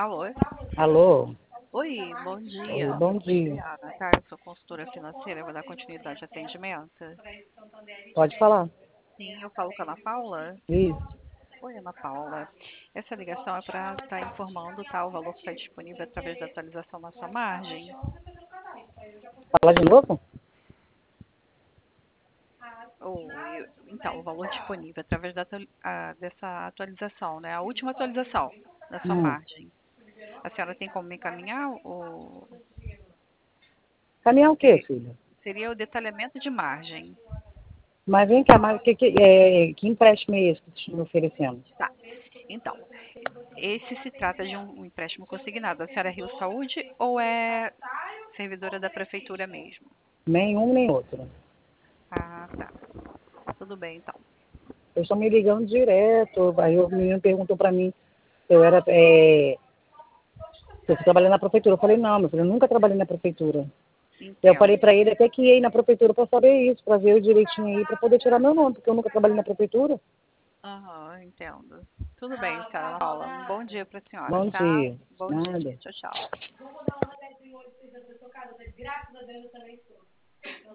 Alô? Alô? Oi, bom Oi, dia. bom dia. Juliana, tá? Eu sou consultora financeira, vou dar continuidade ao atendimento. Pode falar. Sim, eu falo com a Ana Paula. Isso. Oi, Ana Paula. Essa ligação é para estar informando, tá, o valor que está disponível através da atualização na sua margem. Fala de novo? Então, o valor disponível através dessa atualização, né? A última atualização da sua Hum. margem. A senhora tem como me encaminhar? Caminhar o quê, Seria, filha? seria o detalhamento de margem. Mas vem cá, mas que empréstimo é esse que vocês estão me oferecendo? Tá. Então, esse se trata de um empréstimo consignado. A senhora é Rio Saúde ou é servidora da prefeitura mesmo? Nenhum nem outro. Ah, tá. Tudo bem, então. Eles estão me ligando direto. Aí o menino perguntou pra mim se eu era. Se eu trabalhei na prefeitura. Eu falei, não, meu filho, eu nunca trabalhei na prefeitura. Eu falei Entendo. pra ele até que ia ir na prefeitura pra saber isso, pra ver direitinho aí, pra poder tirar meu nome, porque eu nunca trabalhei na prefeitura. Aham, entendo. Tudo bem, senhora Ana Paula. Um bom dia para a senhora, Bom tá? dia. Bom dia. Nada. Tchau, tchau.